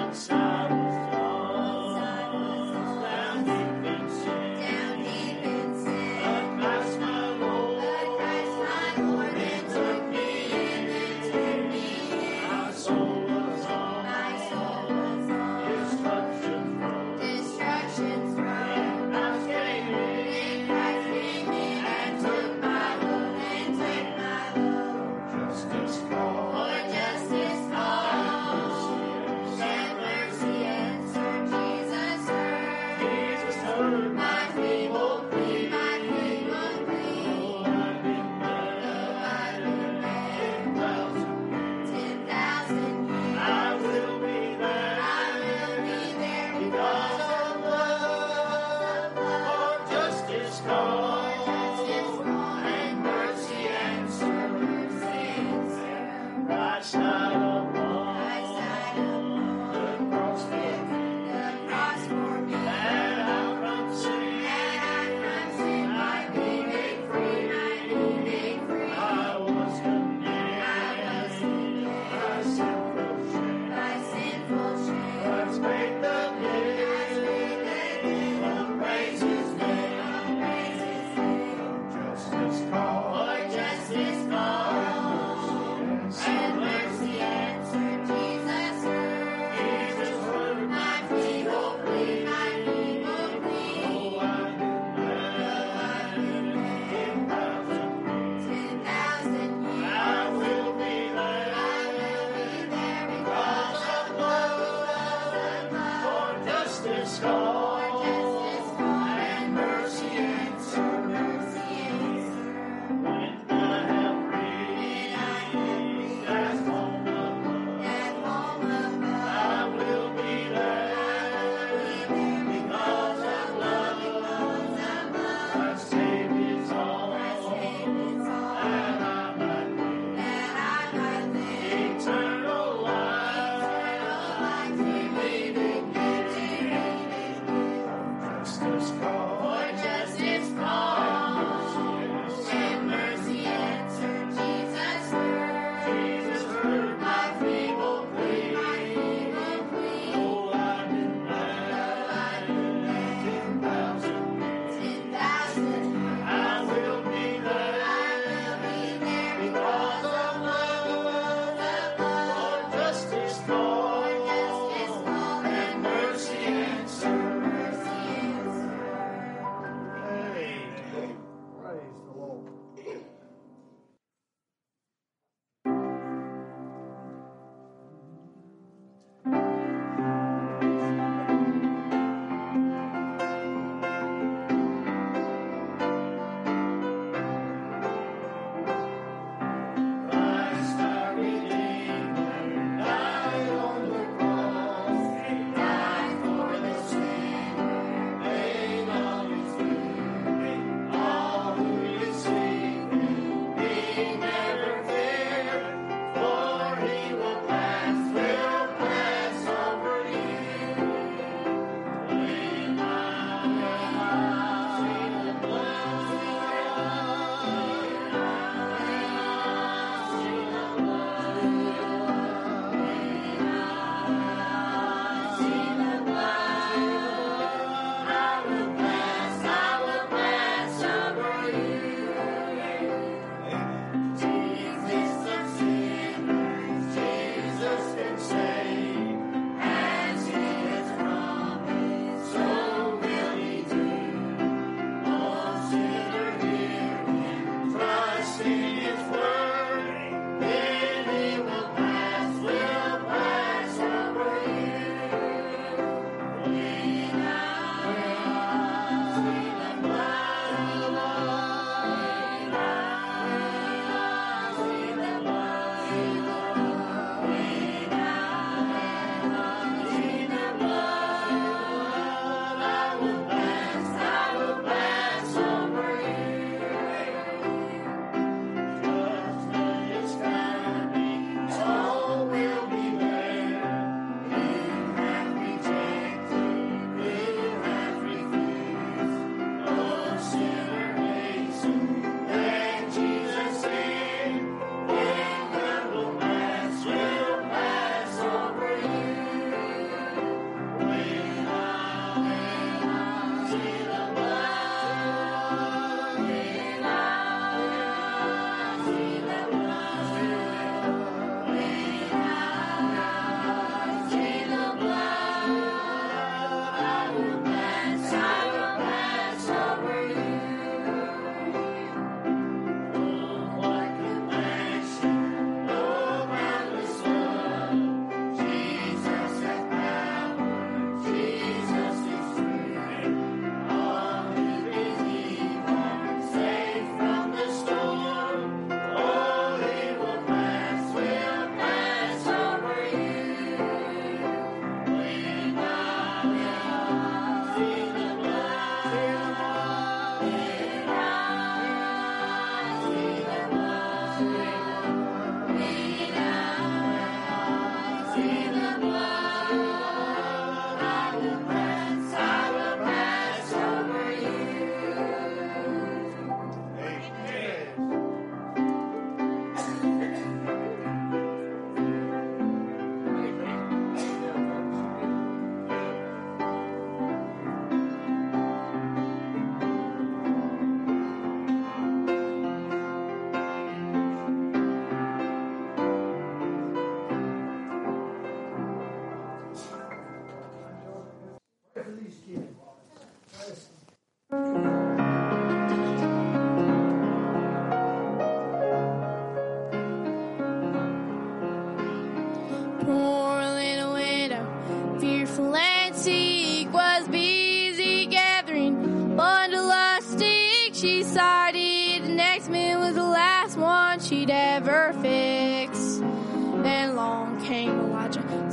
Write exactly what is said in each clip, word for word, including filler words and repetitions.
Justice calls.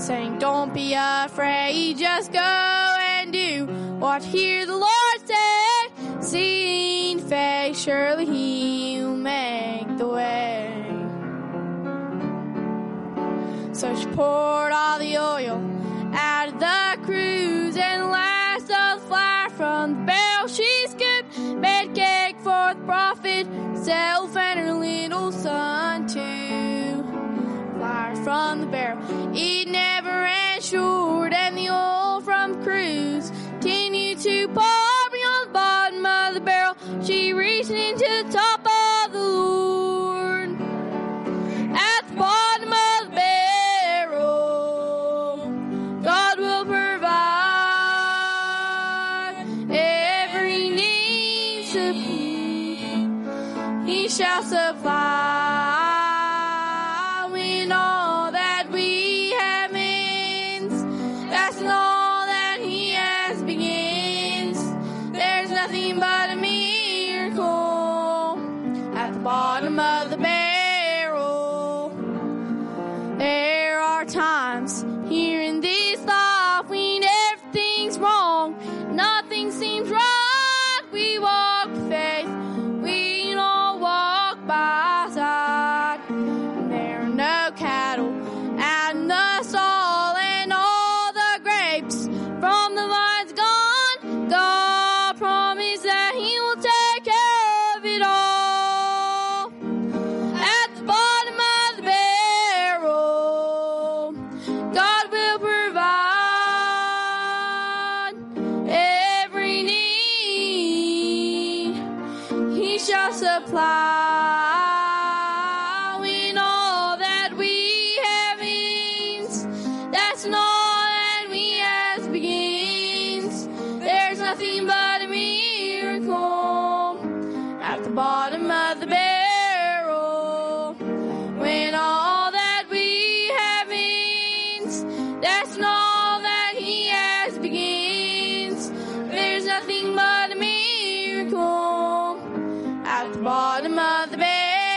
saying, don't be afraid, just go and do what hear the Lord say. Seeing faith, surely He'll make the way. So she poured all the oil out of the cruse, and last of the flour from the barrel she scooped, made cake for the prophet, herself and her little son too. Flour from the barrel, it never ran short, and the oil from the cruse continued to pour beyond the bottom of the barrel. She reached into the top of the Lord. At the bottom of the barrel, God will provide every need. He shall supply. When all that we have ends, that's all that He has begins. There's nothing but a miracle at the bottom of the barrel. There are times here in this life when everything's wrong, nothing seems right. We walk with faith, we don't walk by sight. There are no cattle out in the stall, and all the grapes from the vine's gone. God promised that He will take care of it all. At the bottom of the barrel, God will provide every need. He shall supply. When all that we have ends, that's all that we has begins. There's nothing but a miracle at the bottom of the barrel. When all that we have ends, that's all that He has begins. There's nothing but a miracle at the bottom of the barrel.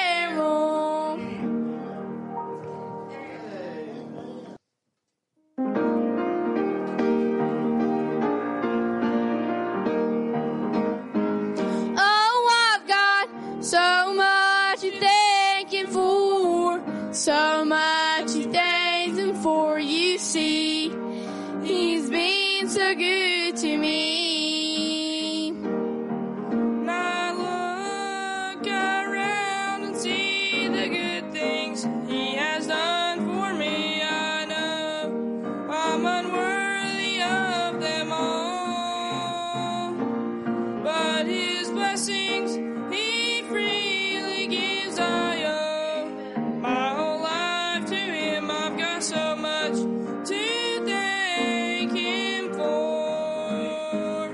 Oh, I've got so much to thank Him for, so much to thank Him for. You see, He's been so good to me. Now look around and see the good things He has done for me. I know I'm unworthy of them all, but His blessings He freely gives. I owe my whole life to Him. I've got so much to thank Him for.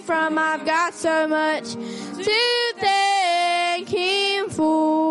from. I've got so much to thank him for.